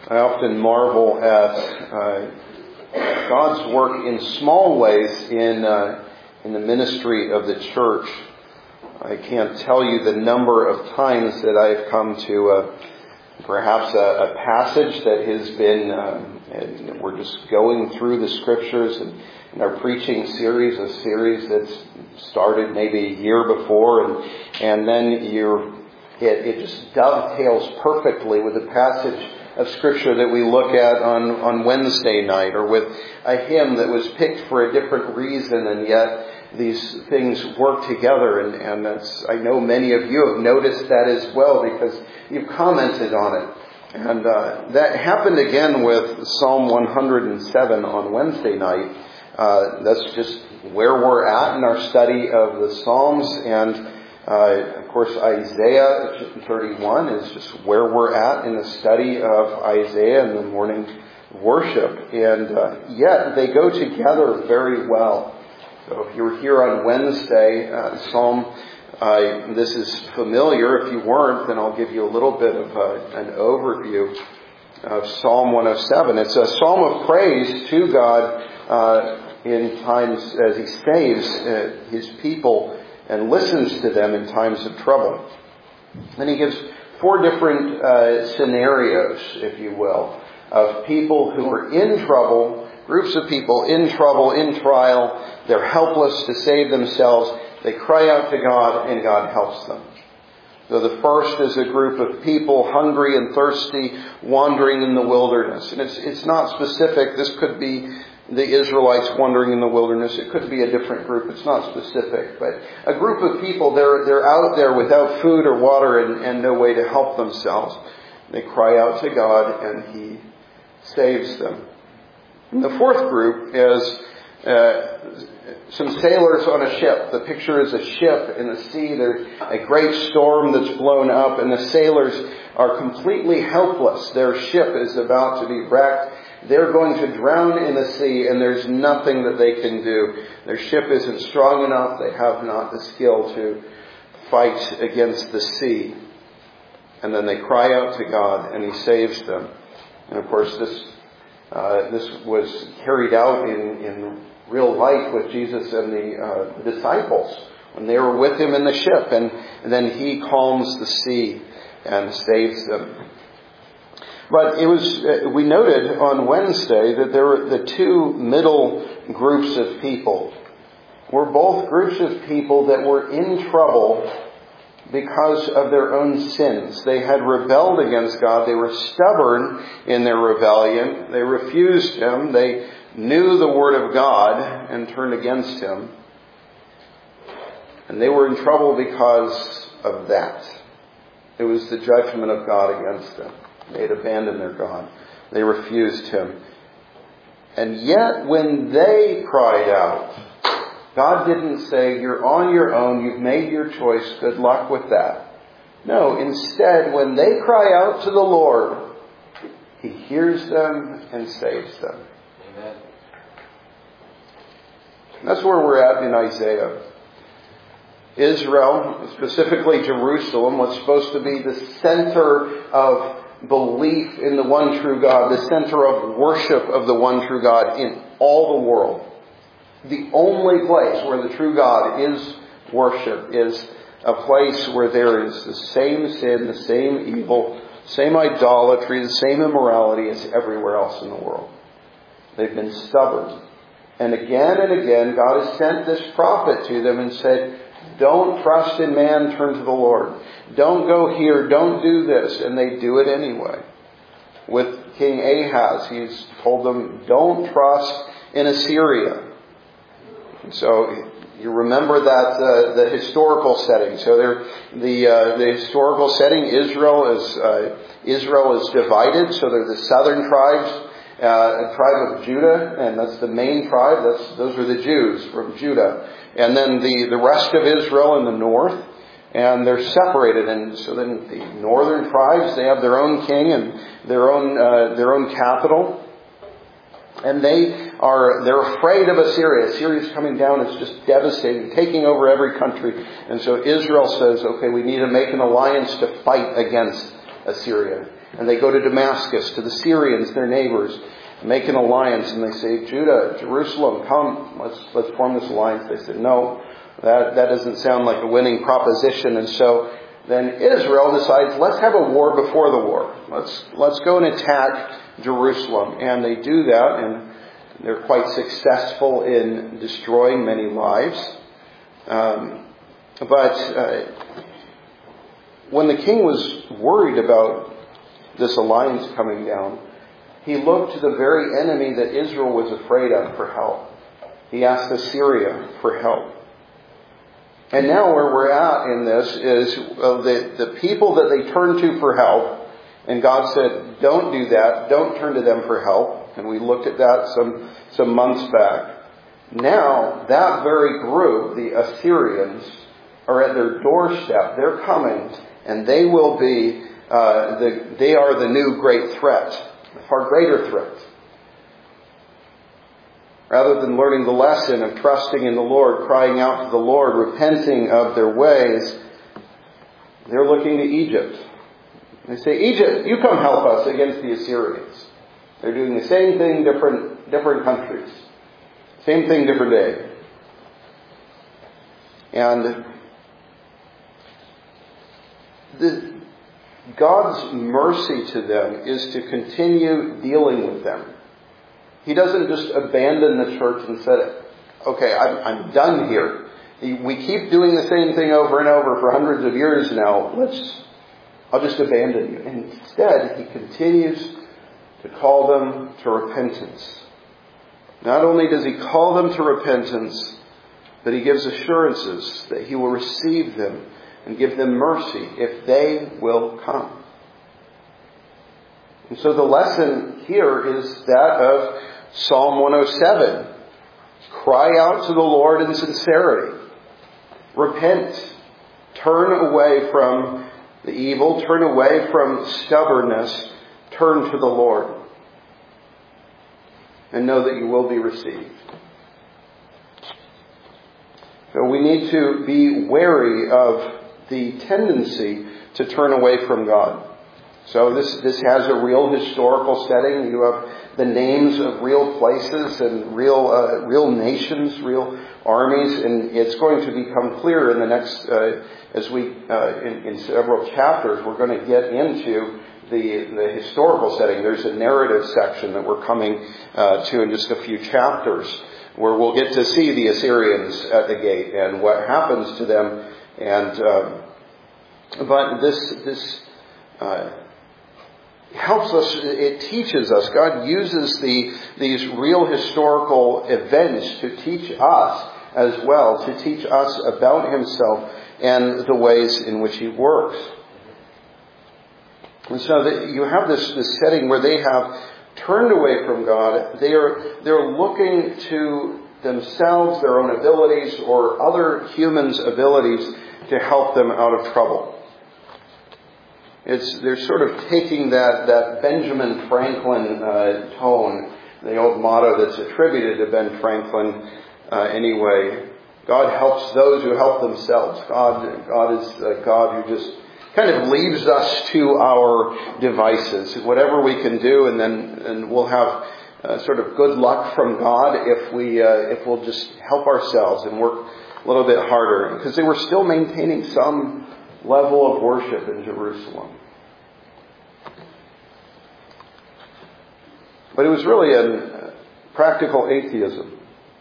I often marvel at God's work in small ways in the ministry of the church. I can't tell you the number of times that I've come to perhaps a passage that has been, and we're just going through the Scriptures and our preaching series, a series that's started maybe a year before, and then it just dovetails perfectly with the passage of Scripture that we look at on Wednesday night, or with a hymn that was picked for a different reason, and yet these things work together. And that's, I know many of you have noticed that as well, because you've commented on it. And that happened again with Psalm 107 on Wednesday night. That's just where we're at in our study of the Psalms, and of course, Isaiah 31 is just where we're at in the study of Isaiah in the morning worship. And yet they go together very well. So if you were here on Wednesday, Psalm, this is familiar. If you weren't, then I'll give you a little bit of an overview of Psalm 107. It's a psalm of praise to God in times as He saves His people and listens to them in times of trouble. And he gives four different scenarios, if you will, of people who are in trouble, groups of people in trouble, in trial. They're helpless to save themselves. They cry out to God, and God helps them. So the first is a group of people hungry and thirsty, wandering in the wilderness. And it's not specific. This could be the Israelites wandering in the wilderness. It could be a different group. It's not specific. But a group of people, they're out there without food or water and no way to help themselves. They cry out to God, and He saves them. And the fourth group is some sailors on a ship. The picture is a ship in the sea. There's a great storm that's blown up, and the sailors are completely helpless. Their ship is about to be wrecked. They're going to drown in the sea, and there's nothing that they can do. Their ship isn't strong enough. They have not the skill to fight against the sea. And then they cry out to God, and He saves them. And of course, this was carried out in real life with Jesus and the disciples when they were with Him in the ship, and then He calms the sea and saves them. But we noted on Wednesday that there were the two middle groups of people were both groups of people that were in trouble because of their own sins. They had rebelled against God. They were stubborn in their rebellion. They refused Him. They knew the Word of God and turned against Him. And they were in trouble because of that. It was the judgment of God against them. They had abandoned their God. They refused Him. And yet when they cried out, God didn't say, "You're on your own, you've made your choice, good luck with that." No, instead, when they cry out to the Lord, He hears them and saves them. Amen. That's where we're at in Isaiah. Israel, specifically Jerusalem, was supposed to be the center of belief in the one true God, the center of worship of the one true God in all the world. The only place where the true God is worship is a place where there is the same sin, the same evil, same idolatry, the same immorality as everywhere else in the world. They've been stubborn. And again, God has sent this prophet to them and said, "Don't trust in man, turn to the Lord. Don't go here, don't do this." And they do it anyway. With King Ahaz, He's told them, "Don't trust in Assyria." And so you remember that the historical setting. So the historical setting, Israel is divided. So there's the southern tribes, a tribe of Judah, and that's the main tribe. Those are the Jews from Judah. And then the rest of Israel in the north, and they're separated. And so then the northern tribes, they have their own king and their own capital, and they're afraid of Assyria. Assyria's coming down. It's just devastating, taking over every country. And so Israel says, "Okay, we need to make an alliance to fight against Assyria. And they go to Damascus, to the Syrians, their neighbors, make an alliance, and they say, Judah, Jerusalem, come, let's form this alliance. They said, no, that doesn't sound like a winning proposition. And so then Israel decides, let's have a war before the war. Let's go and attack Jerusalem. And they do that, and they're quite successful in destroying many lives. But when the king was worried about this alliance coming down, he looked to the very enemy that Israel was afraid of for help. He asked Assyria for help. And now where we're at in this is the people that they turned to for help, and God said, don't do that, don't turn to them for help. And we looked at that some months back. Now, that very group, the Assyrians, are at their doorstep. They're coming, and they will be, they are the new great threat, a far greater threat. Rather than learning the lesson of trusting in the Lord, crying out to the Lord, repenting of their ways, they're looking to Egypt. They say, Egypt, you come help us against the Assyrians. They're doing the same thing, different countries. Same thing, different day. And God's mercy to them is to continue dealing with them. He doesn't just abandon the church and say, okay, I'm done here. We keep doing the same thing over and over for hundreds of years now. I'll just abandon you. And instead, he continues to call them to repentance. Not only does he call them to repentance, but he gives assurances that he will receive them and give them mercy if they will come. And so the lesson here is that of Psalm 107. Cry out to the Lord in sincerity. Repent. Turn away from the evil. Turn away from stubbornness. Turn to the Lord. And know that you will be received. So we need to be wary of the tendency to turn away from God. So this has a real historical setting. You have the names of real places and real nations, real armies, and it's going to become clear in the next, as we in several chapters, we're going to get into the historical setting. There's a narrative section that we're coming to in just a few chapters, where we'll get to see the Assyrians at the gate and what happens to them. And but this helps us. It teaches us. God uses these real historical events to teach us as well, to teach us about Himself and the ways in which He works. And so that you have this setting where they have turned away from God. They're looking to themselves, their own abilities, or other humans' abilities to help them out of trouble. They're sort of taking that Benjamin Franklin tone, the old motto that's attributed to Ben Franklin anyway. God helps those who help themselves. God is a God who just kind of leaves us to our devices, whatever we can do, and we'll have sort of good luck from God if we'll just help ourselves and work a little bit harder, because they were still maintaining some level of worship in Jerusalem. But it was really a practical atheism.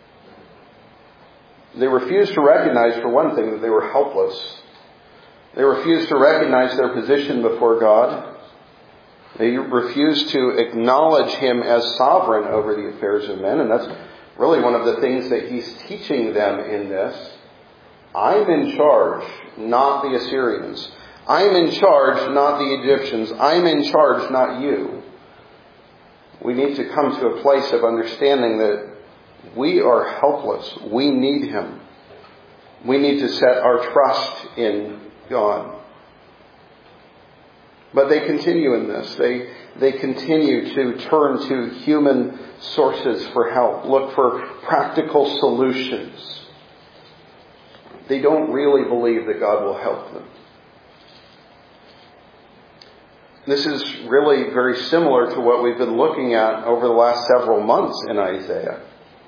They refused to recognize, for one thing, that they were helpless. They refused to recognize their position before God. They refused to acknowledge Him as sovereign over the affairs of men. And that's really one of the things that He's teaching them in this. I'm in charge, not the Assyrians. I'm in charge, not the Egyptians. I'm in charge, not you. We need to come to a place of understanding that we are helpless. We need Him. We need to set our trust in God. But they continue in this. They continue to turn to human sources for help, look for practical solutions. They don't really believe that God will help them. This is really very similar to what we've been looking at over the last several months in Isaiah.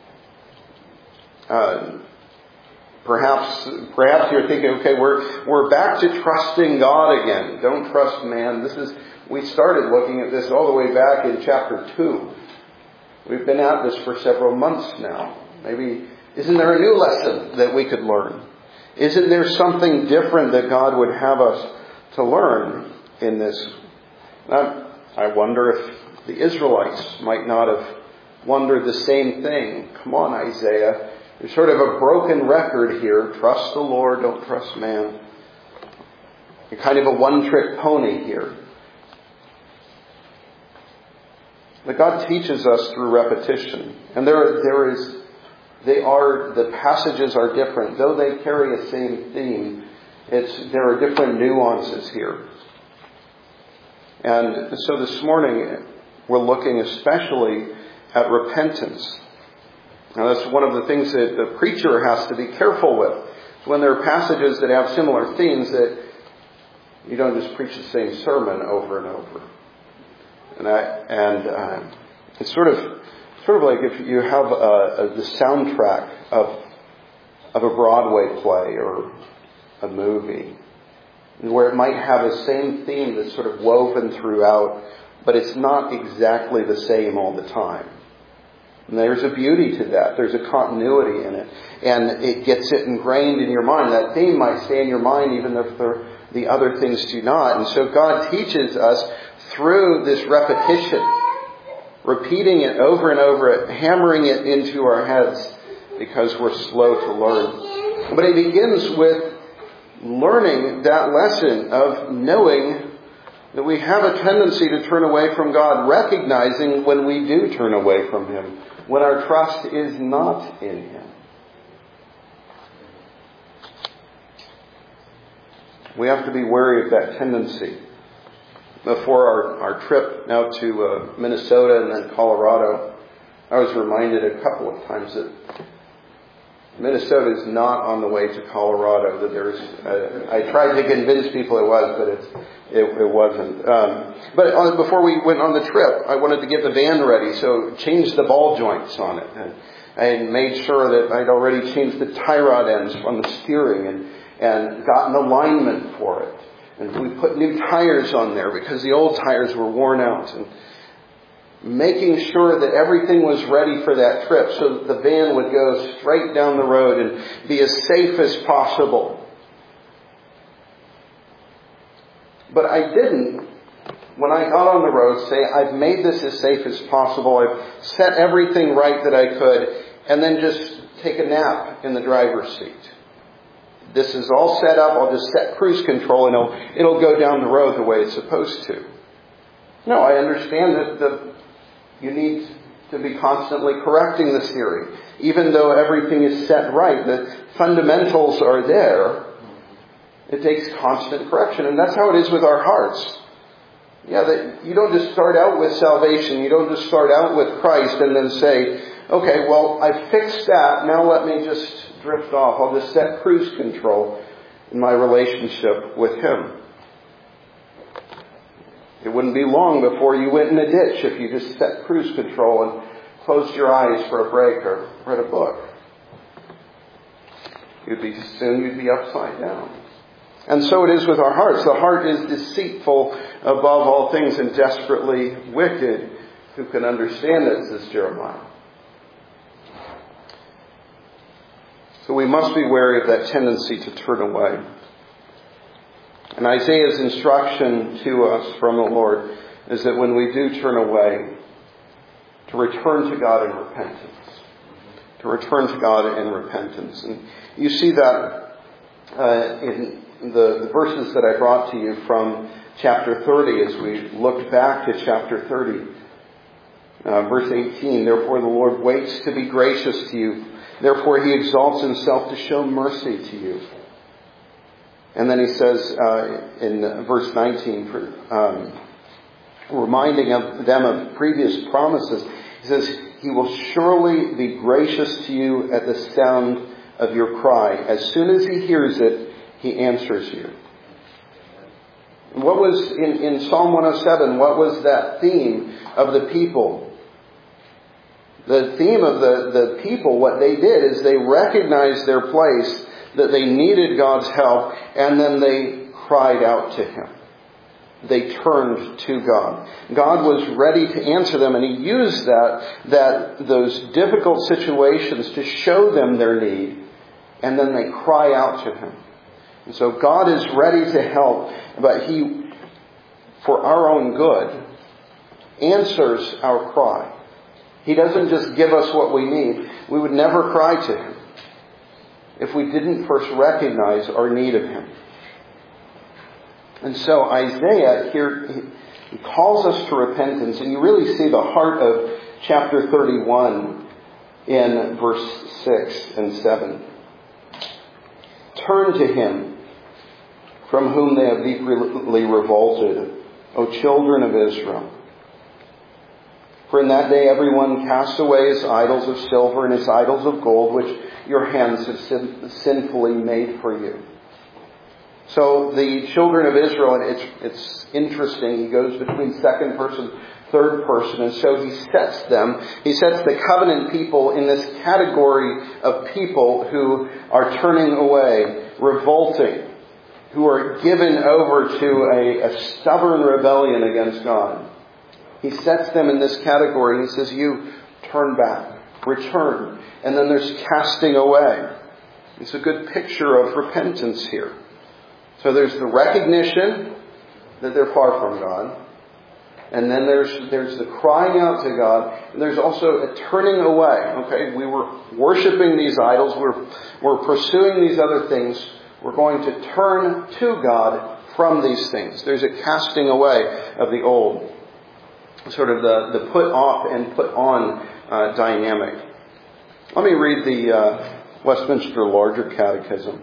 Perhaps you're thinking, okay, we're back to trusting God again. Don't trust man. We started looking at this all the way back in chapter 2. We've been at this for several months now. Maybe, isn't there a new lesson that we could learn? Isn't there something different that God would have us to learn in this? I wonder if the Israelites might not have wondered the same thing. Come on, Isaiah. There's sort of a broken record here. Trust the Lord, don't trust man. You're kind of a one-trick pony here. But God teaches us through repetition. And the passages are different. Though they carry a same theme, there are different nuances here. And so this morning, we're looking especially at repentance. Now that's one of the things that the preacher has to be careful with. When there are passages that have similar themes, that you don't just preach the same sermon over and over. And it's sort of like if you have the soundtrack of a Broadway play or a movie, where it might have the same theme that's sort of woven throughout, but it's not exactly the same all the time. And there's a beauty to that. There's a continuity in it. And it gets it ingrained in your mind. That theme might stay in your mind even if the other things do not. And so God teaches us through this repetition, repeating it over and over, hammering it into our heads because we're slow to learn. But it begins with learning that lesson of knowing that we have a tendency to turn away from God, recognizing when we do turn away from Him, when our trust is not in Him. We have to be wary of that tendency. Before our trip now to Minnesota and then Colorado, I was reminded a couple of times that Minnesota is not on the way to Colorado. That I tried to convince people it was, but it wasn't. But before we went on the trip, I wanted to get the van ready, so changed the ball joints on it, and I made sure that I'd already changed the tie rod ends on the steering and gotten alignment for it. And we put new tires on there because the old tires were worn out. And making sure that everything was ready for that trip so that the van would go straight down the road and be as safe as possible. But I didn't, when I got on the road, say, I've made this as safe as possible. I've set everything right that I could, and then just take a nap in the driver's seat. This is all set up. I'll just set cruise control and it'll go down the road the way it's supposed to. No, I understand that you need to be constantly correcting the theory. Even though everything is set right, the fundamentals are there, it takes constant correction. And that's how it is with our hearts. Yeah, that you don't just start out with salvation. You don't just start out with Christ and then say, okay, well, I fixed that. Now let me just drift off. I'll just set cruise control in my relationship with Him. It wouldn't be long before you went in a ditch if you just set cruise control and closed your eyes for a break or read a book. You'd be upside down. And so it is with our hearts. The heart is deceitful above all things and desperately wicked. Who can understand it, says Jeremiah. So we must be wary of that tendency to turn away. And Isaiah's instruction to us from the Lord is that when we do turn away, to return to God in repentance. To return to God in repentance. And you see that in the verses that I brought to you from chapter 30 as we looked back to chapter 30. Verse 18, therefore the Lord waits to be gracious to you. Therefore He exalts Himself to show mercy to you. And then He says in verse 19, reminding them of previous promises, He says, He will surely be gracious to you at the sound of your cry. As soon as He hears it, He answers you. What was in Psalm 107, what was that theme of the people? The theme of the people, what they did is they recognized their place, that they needed God's help, and then they cried out to Him. They turned to God. God was ready to answer them, and He used those difficult situations to show them their need, and then they cry out to Him. And so God is ready to help, but He, for our own good, answers our cry. He doesn't just give us what we need. We would never cry to Him if we didn't first recognize our need of Him. And so Isaiah here, he calls us to repentance, and you really see the heart of chapter 31 in verse 6 and 7. Turn to Him from whom they have deeply revolted, O children of Israel. For in that day everyone cast away his idols of silver and his idols of gold, which your hands have sinfully made for you. So the children of Israel, it's interesting, he goes between second person, third person, and so he sets the covenant people in this category of people who are turning away, revolting, who are given over to a stubborn rebellion against God. He sets them in this category and he says, you turn back, return. And then there's casting away. It's a good picture of repentance here. So there's the recognition that they're far from God. And then there's the crying out to God. And there's also a turning away. Okay, we were worshiping these idols. We're pursuing these other things. We're going to turn to God from these things. There's a casting away of the old. Sort of the put off and put on dynamic. Let me read the Westminster Larger Catechism.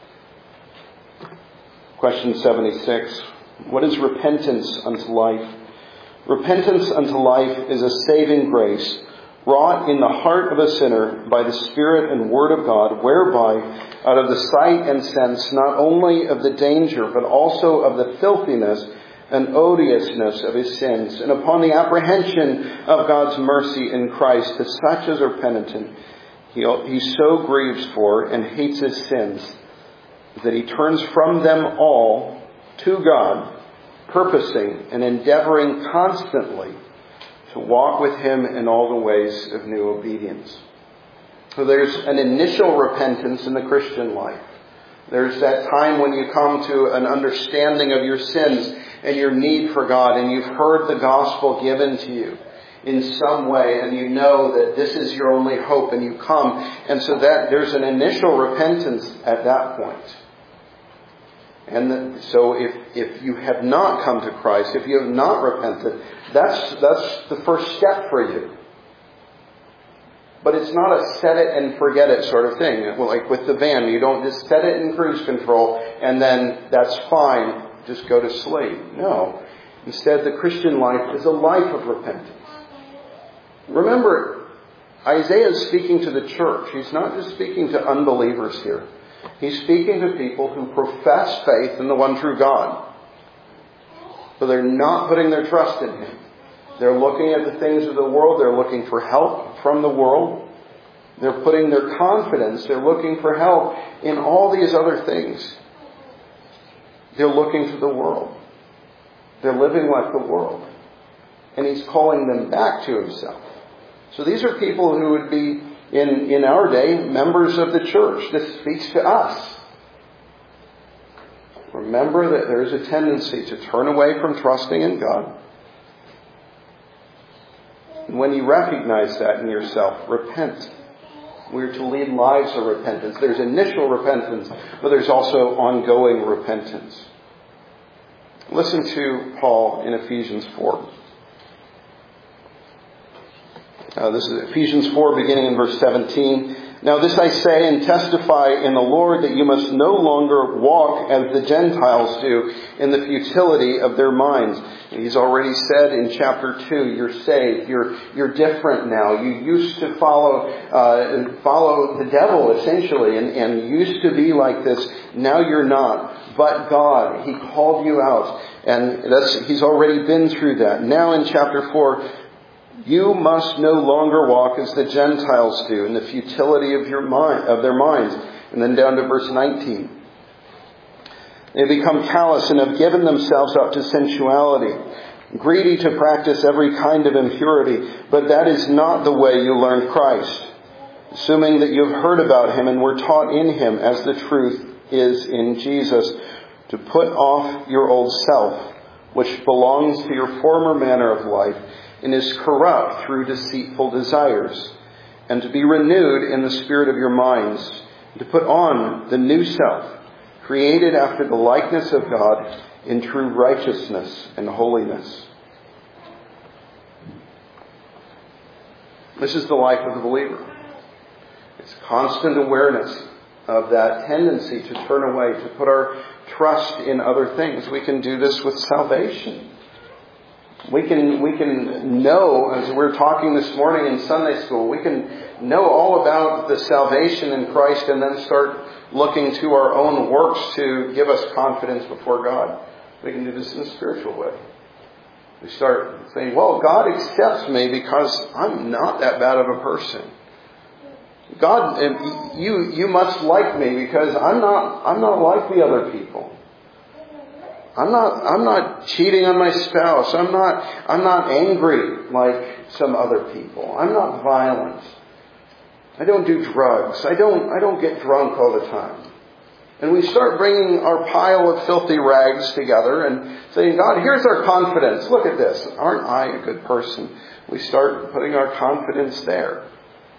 Question 76. What is repentance unto life? Repentance unto life is a saving grace, wrought in the heart of a sinner by the Spirit and Word of God, whereby, out of the sight and sense, not only of the danger, but also of the filthiness and odiousness of his sins, and upon the apprehension of God's mercy in Christ to such as are penitent, he so grieves for and hates his sins that he turns from them all to God, purposing and endeavoring constantly to walk with Him in all the ways of new obedience. So there's an initial repentance in the Christian life. There's that time when you come to an understanding of your sins and your need for God, and you've heard the gospel given to you in some way, and you know that this is your only hope, and you come. And so that there's an initial repentance at that point. And so if you have not come to Christ, if you have not repented, that's the first step for you. But it's not a set it and forget it sort of thing. Well, like with the van, you don't just set it in cruise control and then that's fine, just go to sleep. No. Instead, the Christian life is a life of repentance. Remember, Isaiah is speaking to the church. He's not just speaking to unbelievers here. He's speaking to people who profess faith in the one true God. But they're not putting their trust in Him. They're looking at the things of the world. They're looking for help from the world. They're putting their confidence. They're looking for help in all these other things. They're looking to the world. They're living like the world. And He's calling them back to Himself. So these are people who would be, in our day, members of the church. This speaks to us. Remember that there is a tendency to turn away from trusting in God. And when you recognize that in yourself, repent. We're to lead lives of repentance. There's initial repentance, but there's also ongoing repentance. Listen to Paul in Ephesians 4. This is Ephesians 4, beginning in verse 17. Now this I say and testify in the Lord, that you must no longer walk as the Gentiles do in the futility of their minds. And he's already said in chapter 2, you're saved, you're different now. You used to follow the devil essentially, and used to be like this. Now you're not. But God, He called you out And he's already been through that. Now in chapter 4, you must no longer walk as the Gentiles do in the futility of their minds. And then down to verse 19. They become callous and have given themselves up to sensuality, greedy to practice every kind of impurity. But that is not the way you learned Christ, assuming that you have heard about him and were taught in him as the truth is in Jesus, to put off your old self, which belongs to your former manner of life and is corrupt through deceitful desires, and to be renewed in the spirit of your minds, and to put on the new self, created after the likeness of God in true righteousness and holiness. This is the life of the believer. It's constant awareness of that tendency to turn away, to put our trust in other things. We can do this with salvation. We can know, as we were talking this morning in Sunday school, we can know all about the salvation in Christ and then start looking to our own works to give us confidence before God. We can do this in a spiritual way. We start saying, well, God accepts me because I'm not that bad of a person. God, you must like me because I'm not like the other people. I'm not cheating on my spouse. I'm not angry like some other people. I'm not violent. I don't do drugs. I don't get drunk all the time. And we start bringing our pile of filthy rags together and saying, God, here's our confidence. Look at this. Aren't I a good person? We start putting our confidence there.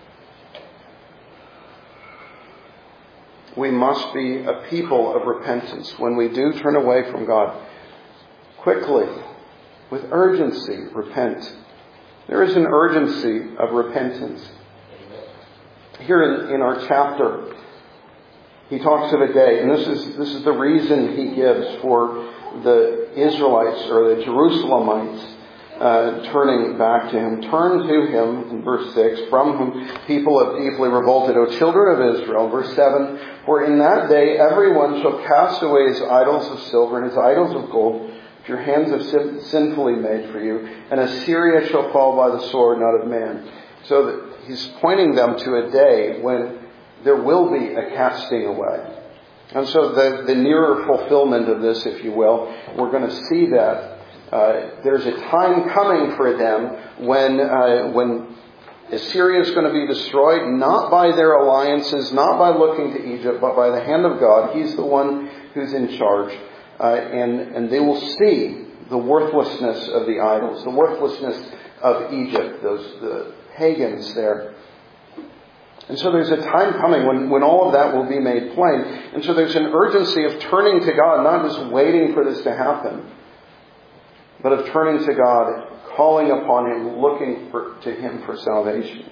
We must be a people of repentance. When we do turn away from God, quickly, with urgency, repent. There is an urgency of repentance. Here in our chapter, he talks of a day, and this is the reason he gives for the Israelites or the Jerusalemites turning back to him. Turn to him, in verse 6, from whom people have deeply revolted, O children of Israel. Verse 7, for in that day everyone shall cast away his idols of silver and his idols of gold, which your hands have sinfully made for you, and Assyria shall fall by the sword, not of man. So that he's pointing them to a day when there will be a casting away. And so the nearer fulfillment of this, if you will, we're going to see that there's a time coming for them when Assyria is going to be destroyed, not by their alliances, not by looking to Egypt, but by the hand of God. He's the one who's in charge. And they will see the worthlessness of the idols, the worthlessness of Egypt, the pagans there. And so there's a time coming when all of that will be made plain. And so there's an urgency of turning to God, not just waiting for this to happen, but of turning to God, calling upon him, looking to him for salvation.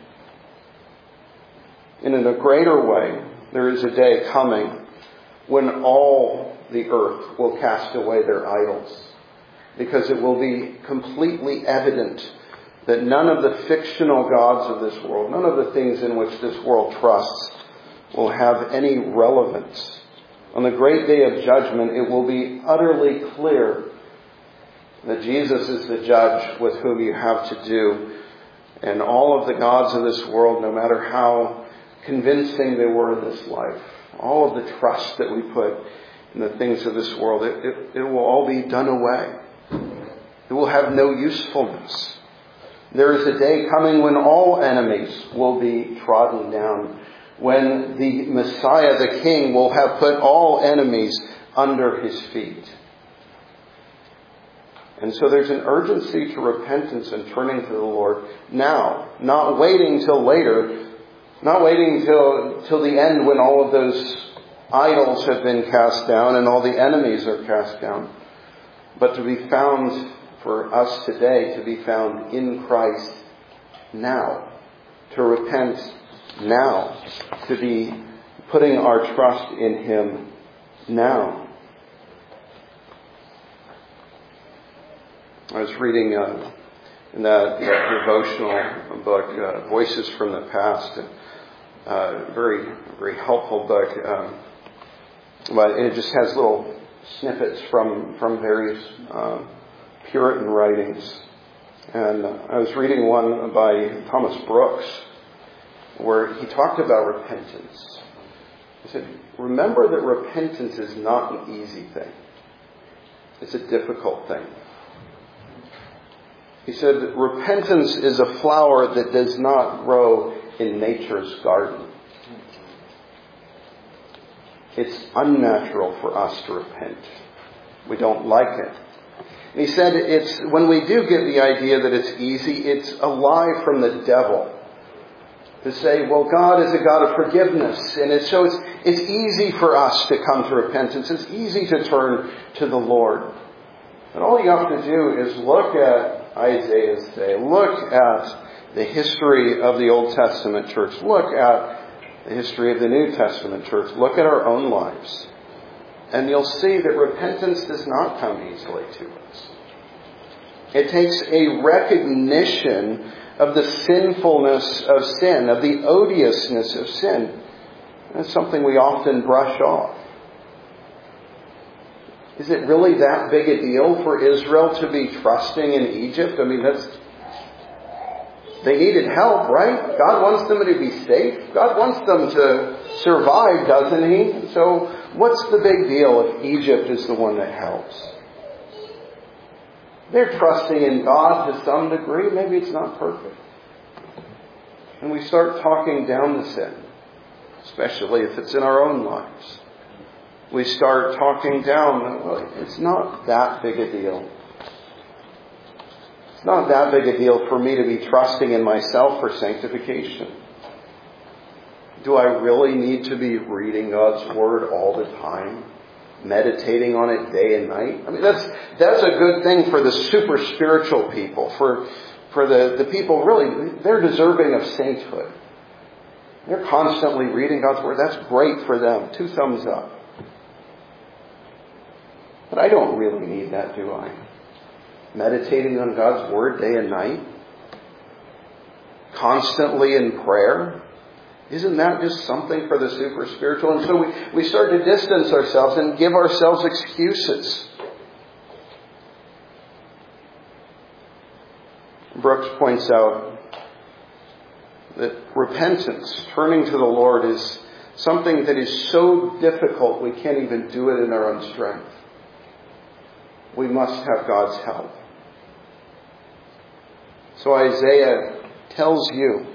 And in a greater way, there is a day coming when all the earth will cast away their idols, because it will be completely evident that none of the fictional gods of this world, none of the things in which this world trusts, will have any relevance. On the great day of judgment, it will be utterly clear that Jesus is the judge with whom you have to do. And all of the gods of this world, no matter how convincing they were in this life, all of the trust that we put in the things of this world, it will all be done away. It will have no usefulness. There is a day coming when all enemies will be trodden down, when the Messiah, the King, will have put all enemies under his feet. And so there's an urgency to repentance and turning to the Lord now, not waiting till later, not waiting till the end when all of those idols have been cast down and all the enemies are cast down, but to be found for us today, to be found in Christ now, to repent now, to be putting our trust in him now. I was reading in that devotional book, Voices from the Past, very, very helpful book, but it just has little snippets from various Puritan writings. And I was reading one by Thomas Brooks where he talked about repentance. He said, remember that repentance is not an easy thing. It's a difficult thing. He said, repentance is a flower that does not grow in nature's garden. It's unnatural for us to repent. We don't like it. And he said, it's when we do get the idea that it's easy, it's a lie from the devil. To say, well, God is a God of forgiveness. And so it's easy for us to come to repentance. It's easy to turn to the Lord. And all you have to do is look at Isaiah's day. Look at the history of the Old Testament church. Look at the history of the New Testament church. Look at our own lives. And you'll see that repentance does not come easily to us. It takes a recognition of the sinfulness of sin, of the odiousness of sin. That's something we often brush off. Is it really that big a deal for Israel to be trusting in Egypt? I mean, they needed help, right? God wants them to be safe. God wants them to survive, doesn't He? So what's the big deal if Egypt is the one that helps? They're trusting in God to some degree. Maybe it's not perfect. And we start talking down the sin, especially if it's in our own lives. We start talking down, well, it's not that big a deal. It's not that big a deal for me to be trusting in myself for sanctification. Do I really need to be reading God's Word all the time? Meditating on it day and night? I mean, that's a good thing for the super spiritual people. For the people really, they're deserving of sainthood. They're constantly reading God's Word. That's great for them. 2 thumbs up. But I don't really need that, do I? Meditating on God's Word day and night? Constantly in prayer? Isn't that just something for the super spiritual? And so we start to distance ourselves and give ourselves excuses. Brooks points out that repentance, turning to the Lord, is something that is so difficult we can't even do it in our own strength. We must have God's help. So Isaiah tells you,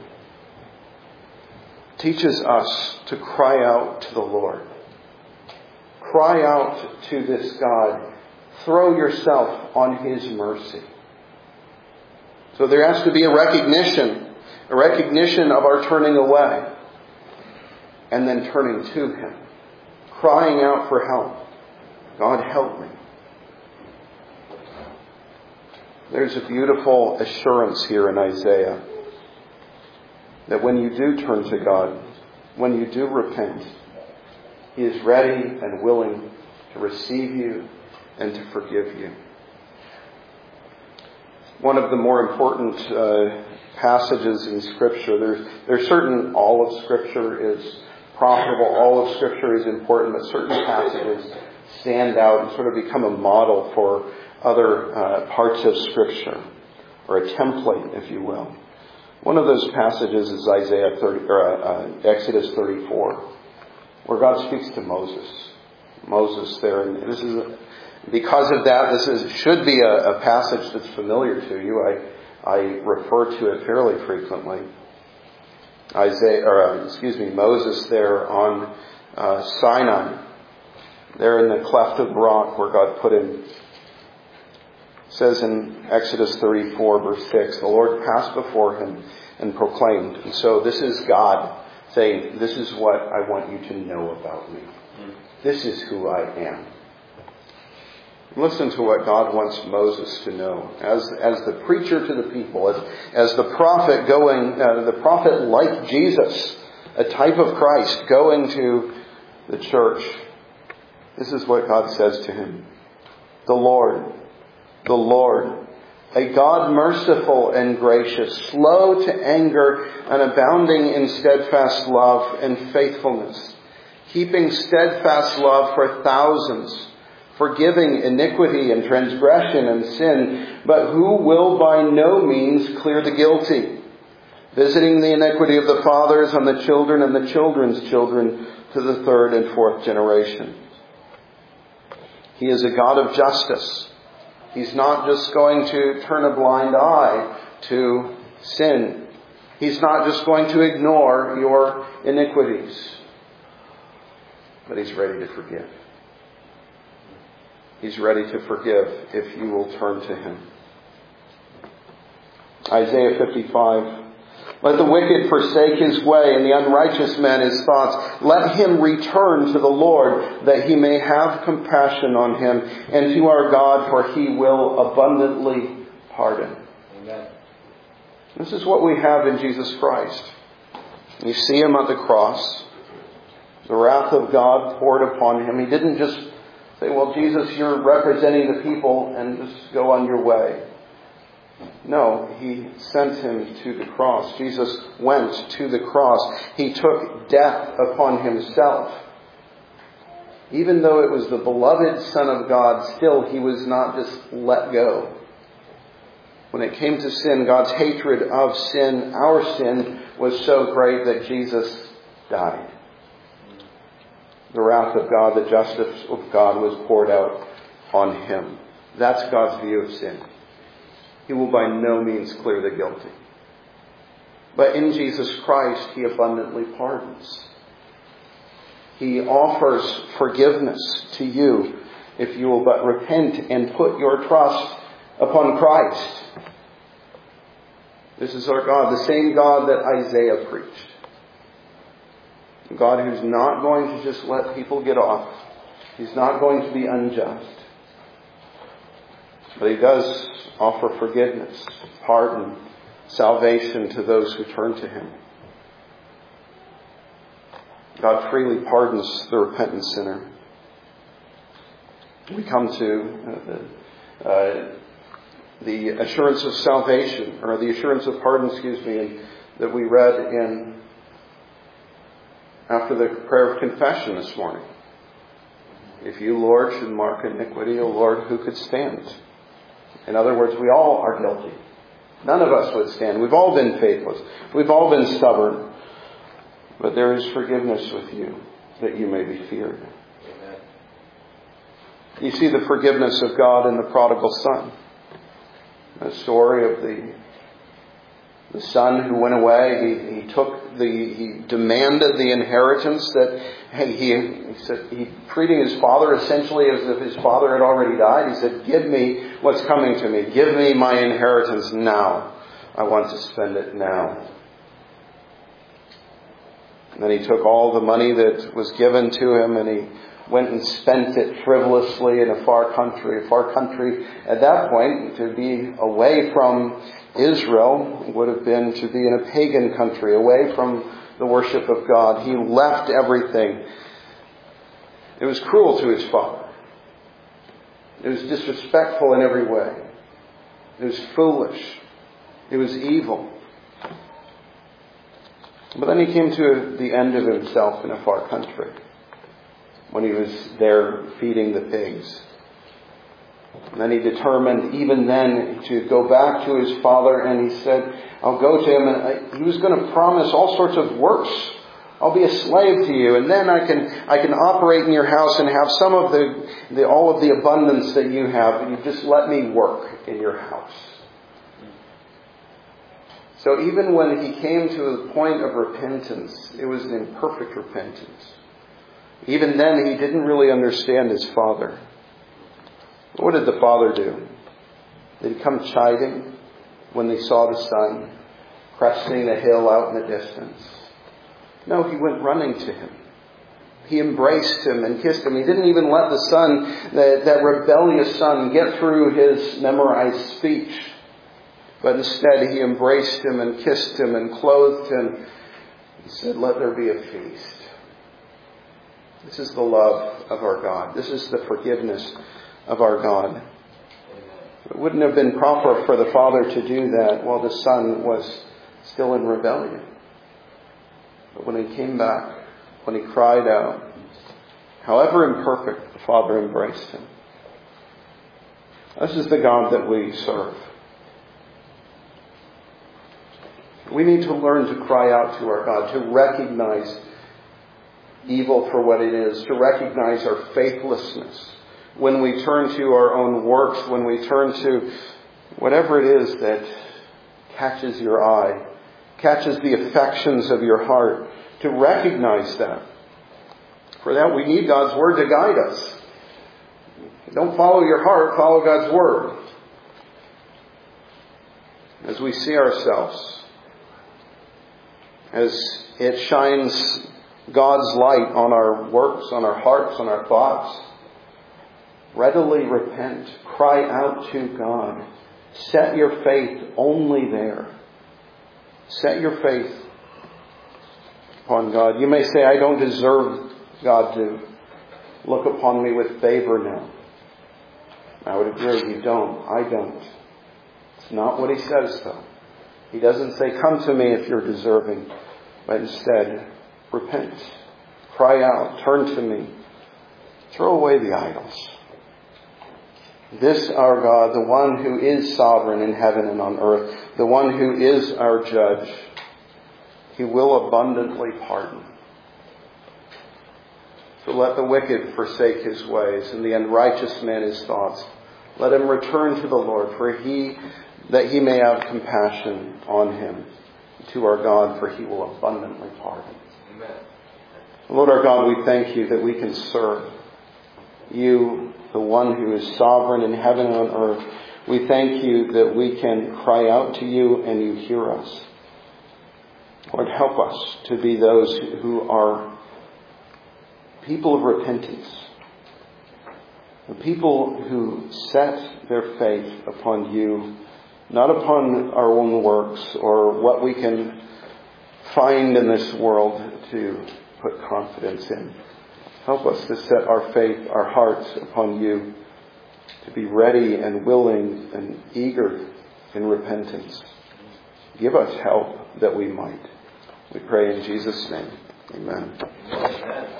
teaches us to cry out to the Lord. Cry out to this God. Throw yourself on His mercy. So there has to be a recognition of our turning away, and then turning to Him, crying out for help. God, help me. There's a beautiful assurance here in Isaiah that when you do turn to God, when you do repent, He is ready and willing to receive you and to forgive you. One of the more important passages in Scripture, there's certain all of Scripture is profitable, all of Scripture is important, but certain passages stand out and sort of become a model for other parts of Scripture, or a template, if you will. One of those passages is Exodus 34, where God speaks to Moses. Moses there, and this is because of that. This should be a passage that's familiar to you. I refer to it fairly frequently. Moses there on Sinai, there in the cleft of rock where God put him. It says in Exodus 34, verse 6, the Lord passed before him and proclaimed. And so this is God saying, this is what I want you to know about me. This is who I am. Listen to what God wants Moses to know. As the preacher to the people, as the prophet the prophet like Jesus, a type of Christ, going to the church. This is what God says to him. The Lord, a God merciful and gracious, slow to anger and abounding in steadfast love and faithfulness, keeping steadfast love for thousands, forgiving iniquity and transgression and sin, but who will by no means clear the guilty, visiting the iniquity of the fathers on the children and the children's children to the third and fourth generation. He is a God of justice. He's not just going to turn a blind eye to sin. He's not just going to ignore your iniquities. But He's ready to forgive. He's ready to forgive if you will turn to Him. Isaiah 55. Let the wicked forsake his way, and the unrighteous man his thoughts. Let him return to the Lord, that He may have compassion on him, and to our God, for He will abundantly pardon. Amen. This is what we have in Jesus Christ. You see Him at the cross. The wrath of God poured upon Him. He didn't just say, well, Jesus, you're representing the people, and just go on your way. No, He sent Him to the cross. Jesus went to the cross. He took death upon Himself. Even though it was the beloved Son of God, still He was not just let go. When it came to sin, God's hatred of sin, our sin, was so great that Jesus died. The wrath of God, the justice of God was poured out on Him. That's God's view of sin. He will by no means clear the guilty. But in Jesus Christ, He abundantly pardons. He offers forgiveness to you if you will but repent and put your trust upon Christ. This is our God, the same God that Isaiah preached. A God who's not going to just let people get off. He's not going to be unjust. But He does offer forgiveness, pardon, salvation to those who turn to Him. God freely pardons the repentant sinner. We come to the assurance of salvation, or the assurance of pardon, that we read in after the prayer of confession this morning. If you, Lord, should mark iniquity, O Lord, who could stand? In other words, we all are guilty. None of us would stand. We've all been faithless. We've all been stubborn. But there is forgiveness with you, that you may be feared. Amen. You see the forgiveness of God in the prodigal son. The story of the son who went away. He demanded the inheritance that he treating his father essentially as if his father had already died. He said, give me what's coming to me. Give me my inheritance now. I want to spend it now. And then he took all the money that was given to him and he went and spent it frivolously in a far country. A far country at that point, to be away from Israel would have been to be in a pagan country, away from the worship of God. He left everything. It was cruel to his father. It was disrespectful in every way. It was foolish. It was evil. But then he came to the end of himself in a far country, when he was there feeding the pigs. And then he determined even then to go back to his father, and he said, I'll go to him, and he was going to promise all sorts of works. I'll be a slave to you, and then I can operate in your house and have some of all of the abundance that you have, and you just let me work in your house. So even when he came to a point of repentance, it was an imperfect repentance. Even then, he didn't really understand his father. What did the father do? Did he come chiding when they saw the son cresting the hill out in the distance? No, he went running to him. He embraced him and kissed him. He didn't even let the son, that rebellious son, get through his memorized speech. But instead, he embraced him and kissed him and clothed him. He said, let there be a feast. This is the love of our God. This is the forgiveness of our God. It wouldn't have been proper for the father to do that while the son was still in rebellion. But when he came back, when he cried out, however imperfect, the father embraced him. This is the God that we serve. We need to learn to cry out to our God, to recognize evil for what it is, to recognize our faithlessness. When we turn to our own works, when we turn to whatever it is that catches your eye, catches the affections of your heart, to recognize that. For that we need God's Word to guide us. Don't follow your heart, follow God's Word. As we see ourselves, as it shines God's light on our works, on our hearts, on our thoughts, readily repent. Cry out to God. Set your faith only there. Set your faith upon God. You may say, I don't deserve God to look upon me with favor now. I would agree, you don't. I don't. It's not what He says, though. He doesn't say, come to me if you're deserving. But instead, repent. Cry out. Turn to me. Throw away the idols. This our God, the one who is sovereign in heaven and on earth, the one who is our judge, He will abundantly pardon. So let the wicked forsake his ways, and the unrighteous man his thoughts. Let him return to the Lord, that He may have compassion on him. To our God, for He will abundantly pardon. Amen. Lord our God, we thank You that we can serve You, the one who is sovereign in heaven and on earth. We thank You that we can cry out to You and You hear us. Lord, help us to be those who are people of repentance. The people who set their faith upon You, not upon our own works or what we can find in this world to put confidence in. Help us to set our faith, our hearts upon You, to be ready and willing and eager in repentance. Give us help that we might. We pray in Jesus' name. Amen.